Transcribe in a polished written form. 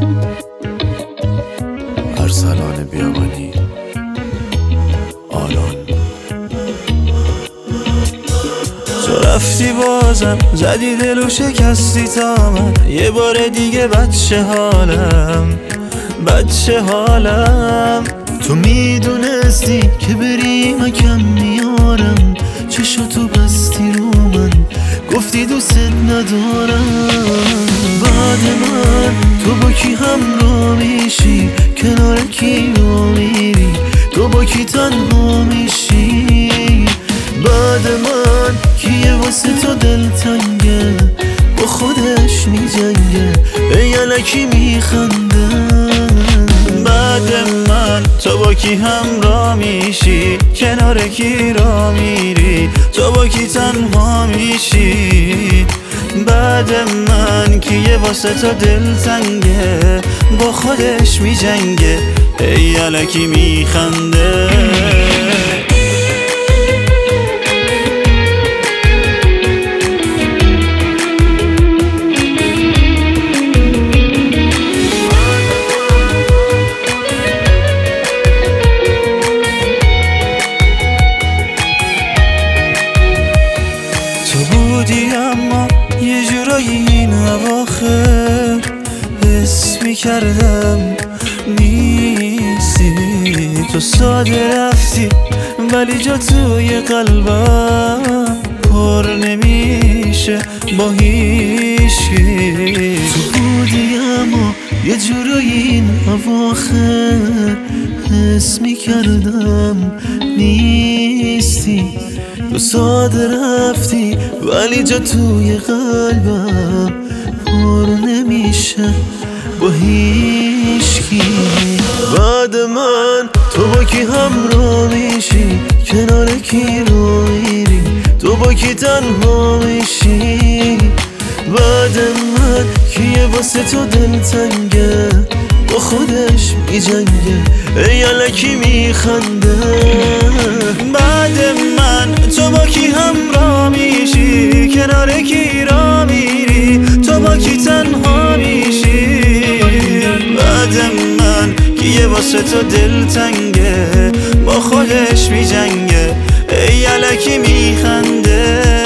ارسلان بیابانی آلان. تو رفتی بازم زدی دل و شکستی تا من یه بار دیگه بچه حالم. تو میدونستی که بری من کم میارم، چشاتو بستی رو من گفتی دوست ندارم. بعد من تو با کی همراه میشی، کنار کی رو میری، تو با کی تنها میشی. بعد من کیه واسه تو دلتنگه با خودش میجنگه ای الکی میخنده. بعد من تو با کی همراه میشی، کنار کی را میری، تو با کی تنها میشی. بعد من کیه واسه تو دلتنگه با خودش میجنگه ای الکی میخنده. تو بودی اما یه جورایی این اواخر حس میکردم نیستی. تو ساده رفتی ولی جا توی قلبم پر نمیشه با هیچکی. تو بودی اما یه جورایی این اواخر حس میکردم نیستی. تو ساده رفتی ولی جا توی قلبم پر نمیشه با هیچکی. بعد من تو با کی همراه میشی، کنار کی رو میری، تو با کی تنها میشی. بعد من کیه واسه تو دلتنگه با خودش میجنگه ای الکی میخنده. بعد من تو با کی همراه میشی، کنار کی را میری، تو با کی تنها میشی. بعد من کیه واسه تو دلتنگه با خودش میجنگه ای الکی میخنده.